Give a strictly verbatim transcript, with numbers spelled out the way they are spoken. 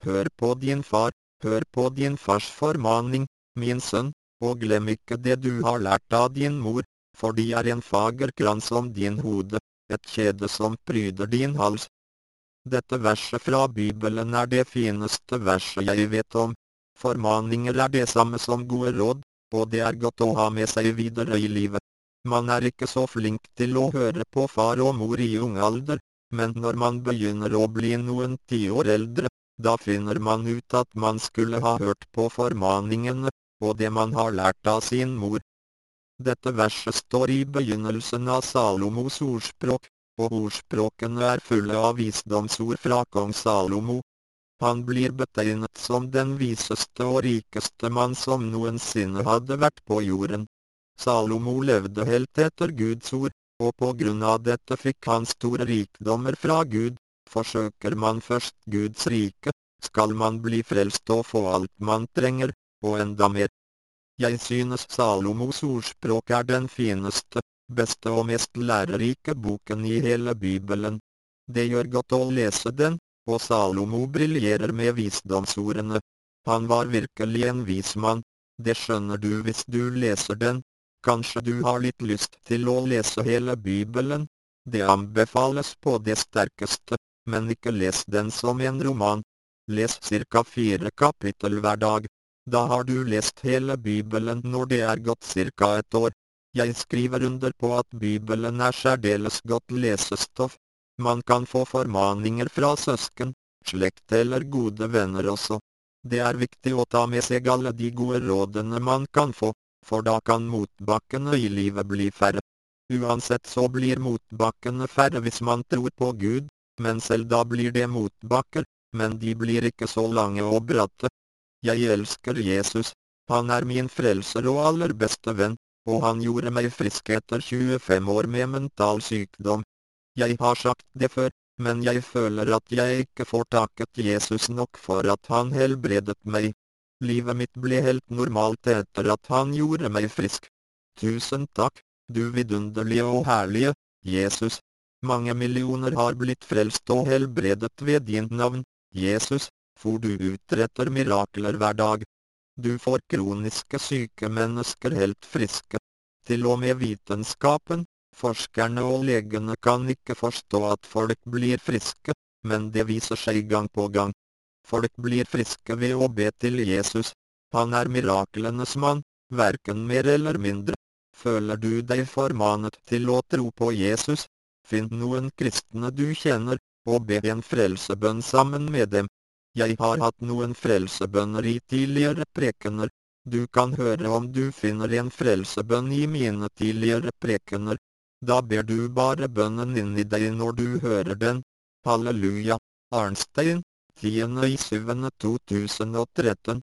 hør på din far, hør på din fars formaning, min sønn, og glem ikke det du har lært av din mor, for de er en fager krans om din hode, et kjede som pryder din hals. Dette verset fra Bibelen er det fineste verset jeg vet om. Formaninger er det samme som gode råd, og det er godt å ha med seg videre i livet. Man er ikke så flink til å høre på far og mor i ung alder, men når man begynner å bli noen tiår eldre, da finner man ut at man skulle ha hørt på formaningene, og det man har lært av sin mor. Dette verset står i begynnelsen av Salomos ordspråk, og ordspråkene er fulle av visdomsord fra kong Salomo. Han blir betegnet som den viseste og rikeste mann som noensinne hadde vært på jorden. Salomo levde helt etter Guds ord, og på grunn av dette fikk han store rikdommer fra Gud. Forsøker man først Guds rike, skal man bli frelst og få alt man trenger, og enda mer. Jeg synes Salomos ordspråk er den fineste, beste og mest lærerike boken i hele Bibelen. Det gjør godt å lese den, og Salomo briljerer med visdomsordene. Han var virkelig en vis mann, det skjønner du hvis du leser den. Kanskje du har litt lyst til å lese hele Bibelen? Det anbefales på det sterkeste, men ikke les den som en roman. Les cirka fire kapittel hver dag. Da har du lest hele Bibelen når det er gått cirka et år. Jeg skriver under på at Bibelen er særdeles godt lesestoff. Man kan få formaninger fra søsken, slekt eller gode venner også. Det er viktig å ta med seg alle de gode rådene man kan få, for da kan motbakkene i livet bli færre. Uansett så blir motbakkene færre hvis man tror på Gud, men selv da blir det motbakker, men de blir ikke så lange og bratte. Jeg elsker Jesus, han er min frelser og aller beste venn, og han gjorde meg frisk etter tjuefem år med mental sykdom. Jeg har sagt det før, men jeg føler at jeg ikke får takket Jesus nok for at han helbredet meg. Livet mitt ble helt normalt etter at han gjorde meg frisk. Tusen takk, du vidunderlige og herlige, Jesus. Mange millioner har blitt frelst og helbredet ved din navn, Jesus, for du utretter mirakler hver dag. Du får kroniske syke mennesker helt friske. Til og med vitenskapen, forskerne og legene kan ikke forstå at folk blir friske, men det viser seg gang på gang. Folk blir friske ved å be til Jesus. Han er miraklenes mann, hverken mer eller mindre. Føler du deg formanet til å tro på Jesus? Finn noen kristne du kjenner, og be en frelsebønn sammen med dem. Jeg har hatt noen frelsebønner i tidligere prekener. Du kan høre om du finner en frelsebønn i mine tidligere prekener. Da ber du bare bønnen inn i deg når du hører den. Halleluja, Arnstein, tiende i syvende to tusen og tretten.